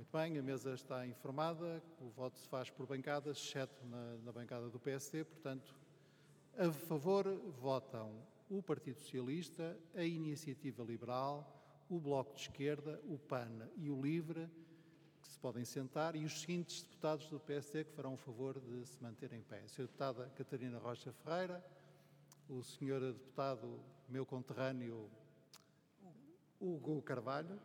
Muito bem, a mesa está informada, o voto se faz por bancadas, exceto na bancada do PSD, portanto, a favor votam o Partido Socialista, a Iniciativa Liberal, o Bloco de Esquerda, o PAN e o LIVRE, que se podem sentar, e os seguintes deputados do PSD que farão o favor de se manterem em pé. A Sra. Deputada Catarina Rocha Ferreira, o Sr. Deputado, meu conterrâneo, Hugo Carvalho,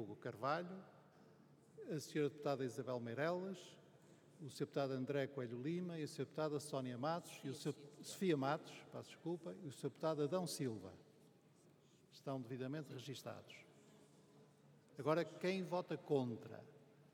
a Sra. Deputada Isabel Meireles, o Sr. Deputado André Coelho Lima e a Sra. Deputada Sónia Matos e o Sr. Sofia Matos, peço desculpa, e o Sr. Deputado Adão Silva. Estão devidamente registados. Agora, quem vota contra?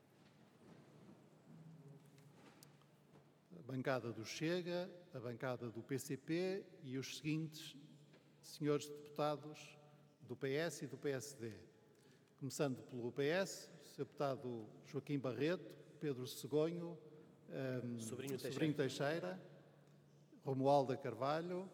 A bancada do Chega, a bancada do PCP e os seguintes senhores deputados do PS e do PSD. Começando pelo PS, o Sr. Deputado Joaquim Barreto, Pedro Segonho, Sobrinho Teixeira, Romualda Carvalho,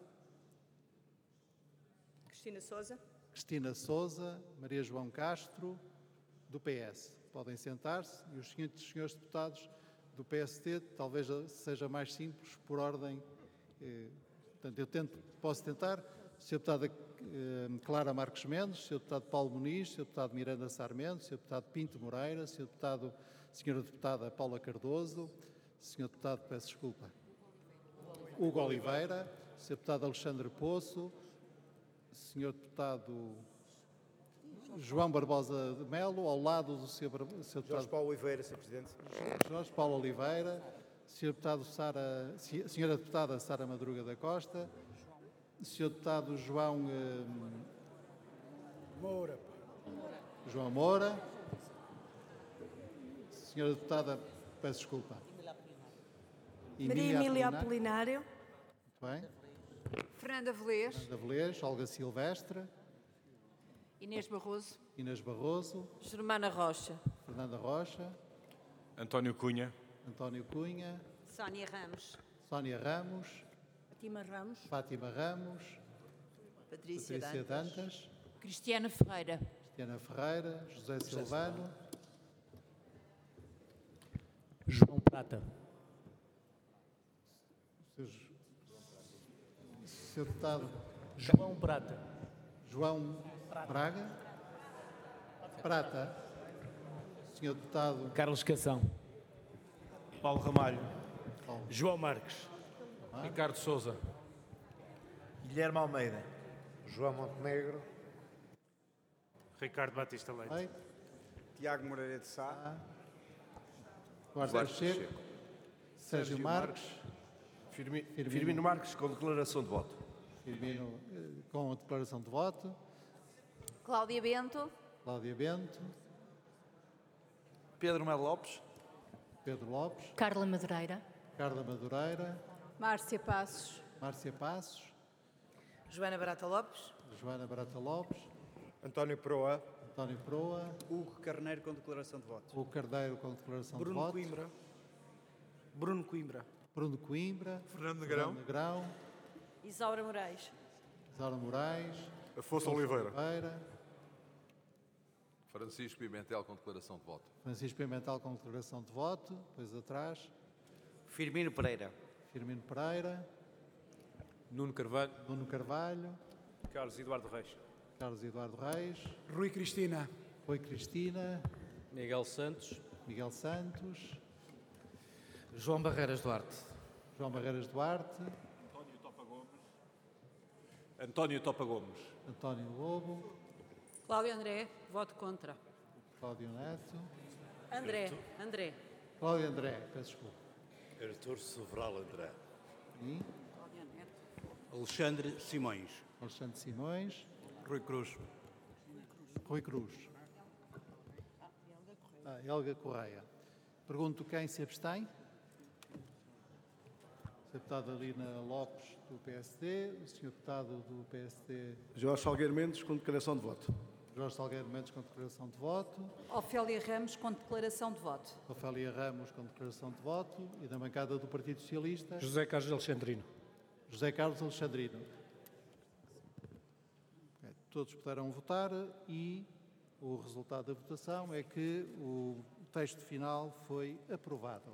Cristina Sousa, Maria João Castro, do PS. Podem sentar-se e os seguintes senhores deputados do PSD, talvez seja mais simples, por ordem. Portanto, posso tentar. Sr. Deputada Clara Marques Mendes, Sr. Deputado Paulo Muniz, Sr. Deputado Miranda Sarmento, Sr. Deputado Pinto Moreira, Sra. Deputada Paula Cardoso, Sr. Deputado, peço desculpa, Hugo Oliveira, Sr. Deputado Alexandre Poço, Sr. Deputado João Barbosa de Melo, ao lado do Sr. Deputado Jorge Paulo Oliveira, Sr. Presidente. Jorge Paulo Oliveira, Sra. Deputada Sara Madruga da Costa, Sr. Deputado João Moura, Sra. Deputada, peço desculpa, Maria Emília Apolinário. Muito bem. Fernanda Velez. Olga Silvestre. Inês Barroso. Germana Rocha. Fernanda Rocha. António Cunha. Sónia Ramos. Fátima Ramos. Patrícia Dantas. Cristiana Ferreira. José Silvano. João Prata. Sr. Deputado João Prata. João Braga. Prata. Sr. Deputado Carlos Cação. Paulo Ramalho. João Marques. Ricardo Sousa. Guilherme Almeida. João Montenegro. Ricardo Batista Leite. Tiago Moreira de Sá. Duarte Pacheco. Sérgio Marques. Firmino Marques, com declaração de voto. Firmino, com a declaração de voto. Cláudia Bento. Pedro Melo Lopes. Pedro Lopes. Carla Madureira. Márcia Passos. Joana Barata Lopes. António Proa. Hugo Carneiro, com declaração de voto. Bruno Coimbra. Bruno Coimbra. Fernando Negrão. Isaura Moraes. Afonso Oliveira. Francisco Pimentel, com declaração de voto. Depois atrás. Firmino Pereira. Nuno Carvalho. Carlos Eduardo Reis. Rui Cristina. Miguel Santos. João Barreiras Duarte. António Topa Gomes. António Lobo. Cláudio André, voto contra. Cláudio Neto. André. Cláudio André, peço desculpa. Artur Sobral André. E Cláudia Neto. Alexandre Simões. Alexandre Simões. Rui Cruz. Helga Correia. Pergunto quem se abstém. A deputada Lina Lopes, do PSD. O Sr. Deputado do PSD, Jorge Salgueiro Mendes, com declaração de voto. Jorge Salgueiro Mendes, com declaração de voto. Ofélia Ramos, com declaração de voto. Ofélia Ramos, com declaração de voto. E da bancada do Partido Socialista, José Carlos Alexandrino. José Carlos Alexandrino. Todos puderam votar e o resultado da votação é que o texto final foi aprovado.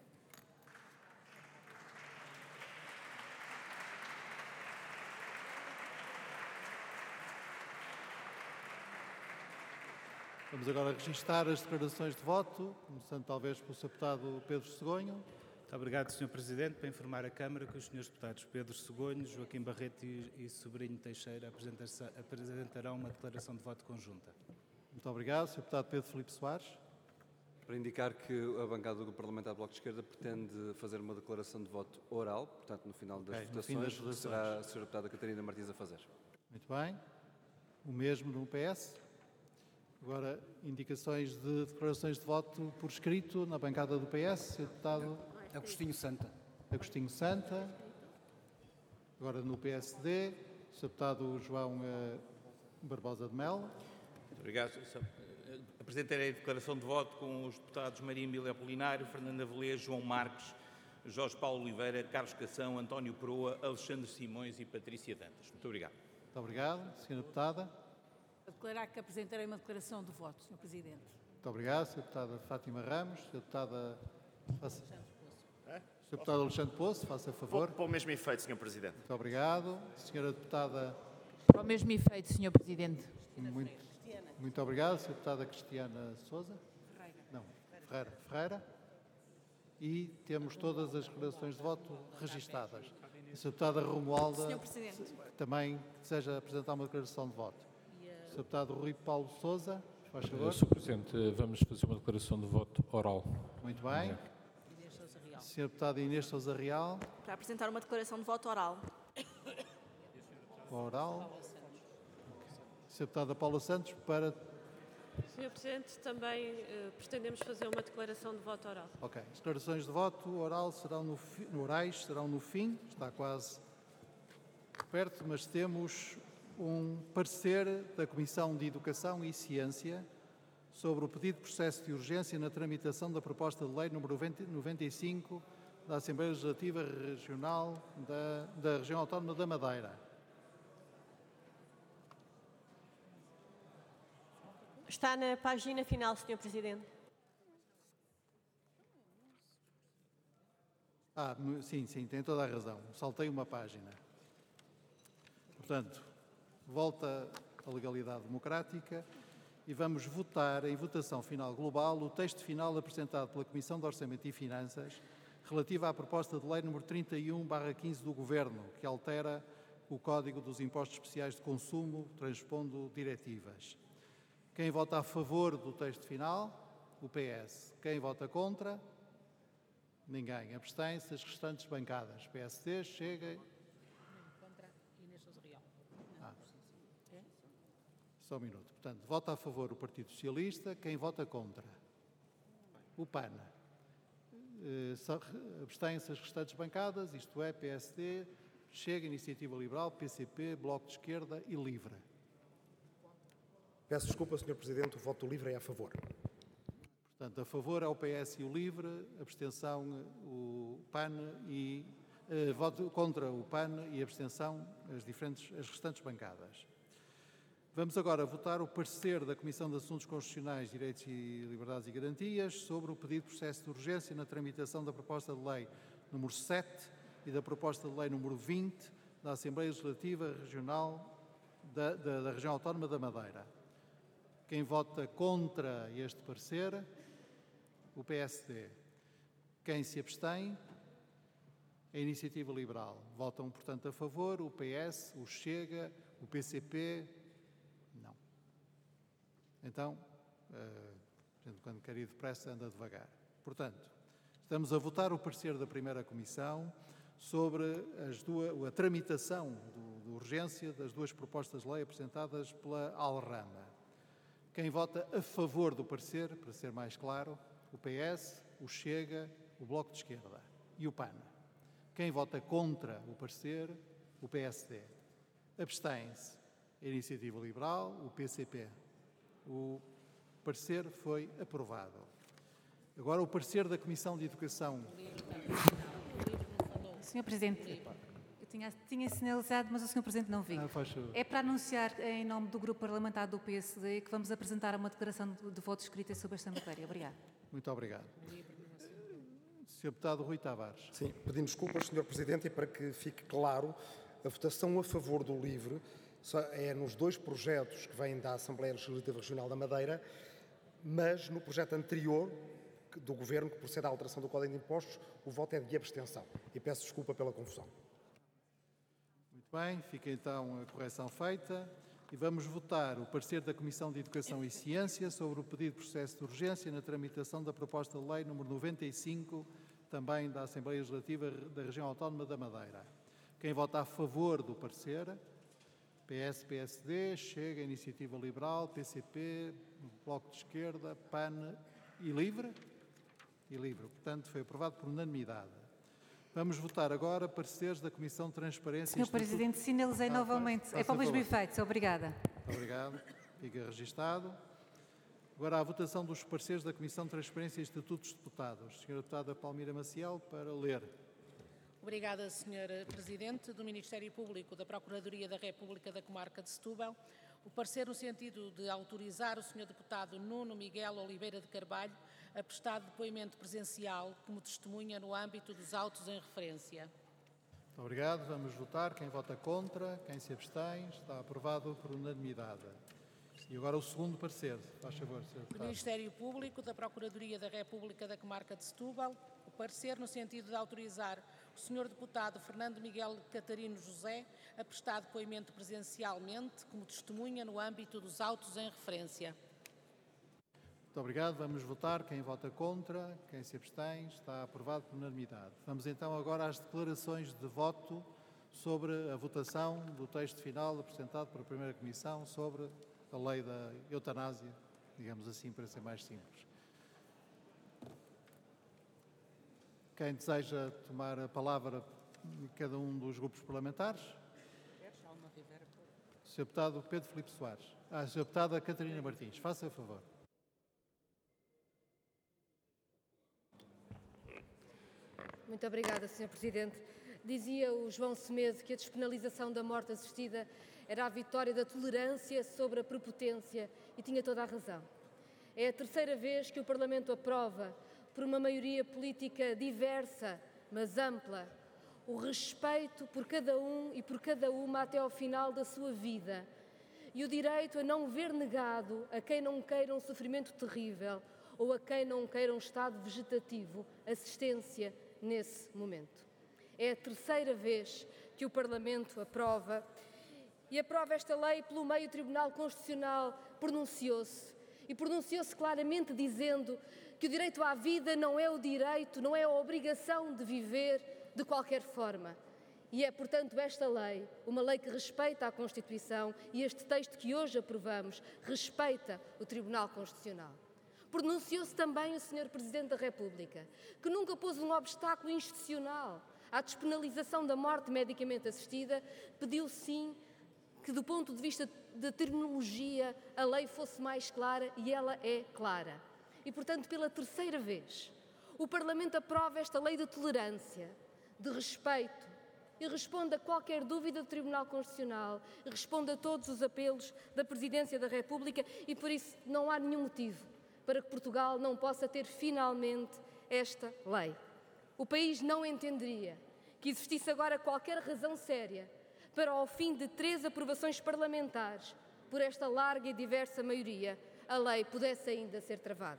Vamos agora registar as declarações de voto, começando talvez pelo Sr. Deputado Pedro Segonho. Muito obrigado, Sr. Presidente. Para informar a Câmara que os Srs. Deputados Pedro Segonho, Joaquim Barreto e Sobrinho Teixeira apresentarão uma declaração de voto conjunta. Muito obrigado. Sr. Deputado Pedro Filipe Soares. Para indicar que a bancada do Parlamentar Bloco de Esquerda pretende fazer uma declaração de voto oral, portanto, no final das votações, que será a Sra. Deputada Catarina Martins a fazer. Muito bem. O mesmo no PS. Agora, indicações de declarações de voto por escrito na bancada do PS. Sr. Deputado Agostinho Santa. Agostinho Santa. Agora no PSD, Sr. Deputado João Barbosa de Melo. Muito obrigado. Apresentarei a declaração de voto com os deputados Maria Emília Apolinário, Fernanda Velez, João Marques, Jorge Paulo Oliveira, Carlos Cação, António Proa, Alexandre Simões e Patrícia Dantas. Muito obrigado. Muito obrigado. Sra. Deputada. A declarar que apresentarei uma declaração de voto, Sr. Presidente. Muito obrigado. Sra. Deputada Fátima Ramos. Sra. Deputada... Sr. Deputado Alexandre Poço, faça favor. Para o mesmo efeito, Sr. Presidente. Muito obrigado. Sra. Deputada... Para o mesmo efeito, Sr. Presidente. Muito obrigado. Sra. Deputada Cristiana Sousa. Não, Ferreira. E temos todas as declarações de voto registadas. Sra. Deputada Romualda, também deseja apresentar uma declaração de voto. Sr. Deputado Rui Paulo Sousa, faz favor. Sr. Presidente, vamos fazer uma declaração de voto oral. Muito bem. Sra. Deputada Inês Sousa Real. Para apresentar uma declaração de voto oral. Oral. Sra. Deputada Paula Santos, para... Sr. Presidente, também pretendemos fazer uma declaração de voto oral. Ok. As declarações de voto orais serão no fim, está quase perto, mas temos um parecer da Comissão de Educação e Ciência sobre o pedido de processo de urgência na tramitação da proposta de lei número 95 da Assembleia Legislativa Regional da Região Autónoma da Madeira. Está na página final, Sr. Presidente. Sim, tem toda a razão. Saltei uma página. Portanto, volta à legalidade democrática e vamos votar em votação final global o texto final apresentado pela Comissão de Orçamento e Finanças relativa à proposta de lei número 31/15 do Governo, que altera o Código dos Impostos Especiais de Consumo, transpondo diretivas. Quem vota a favor do texto final? O PS. Quem vota contra? Ninguém. Abstém-se as restantes bancadas. PSD, Chega... Só um minuto. Portanto, vota a favor o Partido Socialista. Quem vota contra? O PAN. Abstêm-se as restantes bancadas, isto é, PSD, Chega, Iniciativa Liberal, PCP, Bloco de Esquerda e Livre. Peço desculpa, Sr. Presidente, o voto livre é a favor. Portanto, a favor é o PS e o Livre, abstenção o PAN e... voto contra o PAN e abstenção as restantes bancadas. Vamos agora votar o parecer da Comissão de Assuntos Constitucionais, Direitos e Liberdades e Garantias sobre o pedido de processo de urgência na tramitação da proposta de lei número 7 e da proposta de lei número 20 da Assembleia Legislativa Regional da Região Autónoma da Madeira. Quem vota contra este parecer? O PSD. Quem se abstém? A Iniciativa Liberal. Votam, portanto, a favor o PS, o Chega, o PCP... Não. Então, quando quer ir depressa, anda devagar. Portanto, estamos a votar o parecer da primeira comissão sobre a tramitação de urgência das duas propostas de lei apresentadas pela Alrama. Quem vota a favor do parecer, para ser mais claro, o PS, o Chega, o Bloco de Esquerda e o PAN. Quem vota contra o parecer, o PSD. Abstém-se a Iniciativa Liberal, o PCP. O parecer foi aprovado. Agora o parecer da Comissão de Educação. Sr. Presidente, Tinha sinalizado, mas o Sr. Presidente não viu. Faz favor. É para anunciar, em nome do Grupo Parlamentar do PSD, que vamos apresentar uma declaração de voto escrita sobre esta matéria. Obrigada. Muito obrigado. Sr. Deputado Rui Tavares. Sim, pedimos desculpas, Sr. Presidente, e para que fique claro, a votação a favor do LIVRE é nos 2 projetos que vêm da Assembleia Legislativa Regional da Madeira, mas no projeto anterior do Governo, que procede à alteração do Código de Impostos, o voto é de abstenção. E peço desculpa pela confusão. Muito bem, fica então a correção feita. E vamos votar o parecer da Comissão de Educação e Ciência sobre o pedido de processo de urgência na tramitação da proposta de lei número 95, também da Assembleia Legislativa da Região Autónoma da Madeira. Quem vota a favor do parecer? PS, PSD, Chega, Iniciativa Liberal, PCP, Bloco de Esquerda, PAN e Livre? E Livre. Portanto, foi aprovado por unanimidade. Vamos votar agora pareceres da Comissão de Transparência... Sr. Presidente, sinalizei novamente. É para o mesmo efeito. Obrigada. Obrigado. Fica registado. Agora a votação dos pareceres da Comissão de Transparência e Estatutos de Deputados. Sra. Deputada Palmira Maciel, para ler. Obrigada, Sr. Presidente. Do Ministério Público da Procuradoria da República da Comarca de Setúbal, o parecer no sentido de autorizar o Sr. Deputado Nuno Miguel Oliveira de Carvalho a prestar depoimento presencial como testemunha no âmbito dos autos em referência. Muito obrigado. Vamos votar. Quem vota contra, quem se abstém, está aprovado por unanimidade. E agora o segundo parecer. Faz favor, Sr. Deputado. Do Ministério Público da Procuradoria da República da Comarca de Setúbal, o parecer no sentido de autorizar o Sr. Deputado Fernando Miguel Catarino José a prestar depoimento presencialmente como testemunha no âmbito dos autos em referência. Muito obrigado. Vamos votar. Quem vota contra, quem se abstém, está aprovado por unanimidade. Vamos então agora às declarações de voto sobre a votação do texto final apresentado pela Primeira Comissão sobre a lei da eutanásia, digamos assim, para ser mais simples. Quem deseja tomar a palavra em cada um dos grupos parlamentares? Sr. Deputado Pedro Filipe Soares. Sr. Deputada Catarina Martins, faça favor. Muito obrigada, Sr. Presidente. Dizia o João Semedo que a despenalização da morte assistida era a vitória da tolerância sobre a prepotência e tinha toda a razão. É a terceira vez que o Parlamento aprova, por uma maioria política diversa, mas ampla, o respeito por cada um e por cada uma até ao final da sua vida e o direito a não ver negado a quem não queira um sofrimento terrível ou a quem não queira um estado vegetativo assistência nesse momento. É a terceira vez que o Parlamento aprova e aprova esta lei pelo meio. O Tribunal Constitucional pronunciou-se e pronunciou-se claramente dizendo que o direito à vida não é o direito, não é a obrigação de viver de qualquer forma. E é, portanto, esta lei, uma lei que respeita a Constituição e este texto que hoje aprovamos respeita o Tribunal Constitucional. Pronunciou-se também o Sr. Presidente da República, que nunca pôs um obstáculo institucional à despenalização da morte medicamente assistida, pediu sim que, do ponto de vista da terminologia, a lei fosse mais clara e ela é clara. E, portanto, pela terceira vez, o Parlamento aprova esta lei de tolerância, de respeito e responde a qualquer dúvida do Tribunal Constitucional, e responde a todos os apelos da Presidência da República e, por isso, não há nenhum motivo para que Portugal não possa ter finalmente esta lei. O país não entenderia que existisse agora qualquer razão séria para, ao fim de 3 aprovações parlamentares, por esta larga e diversa maioria, a lei pudesse ainda ser travada.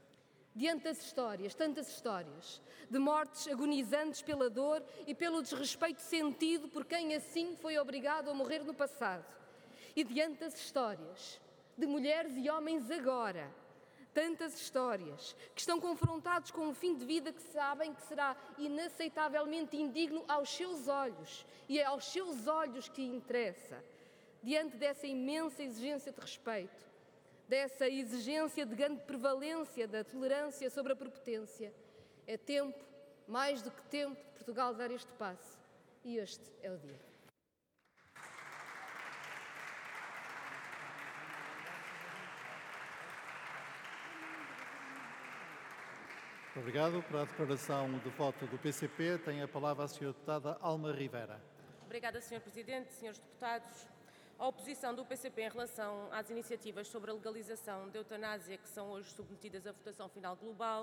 Diante das histórias, tantas histórias, de mortes agonizantes pela dor e pelo desrespeito sentido por quem assim foi obrigado a morrer no passado, e diante das histórias de mulheres e homens agora, tantas histórias que estão confrontados com um fim de vida que sabem que será inaceitavelmente indigno aos seus olhos, e é aos seus olhos que interessa. Diante dessa imensa exigência de respeito, dessa exigência de grande prevalência da tolerância sobre a prepotência, é tempo, mais do que tempo, de Portugal dar este passo. E este é o dia. Obrigado. Para a declaração de voto do PCP, tem a palavra a Sra. Deputada Alma Rivera. Obrigada, Sr. Presidente, Srs. Deputados. A oposição do PCP em relação às iniciativas sobre a legalização da eutanásia que são hoje submetidas à votação final global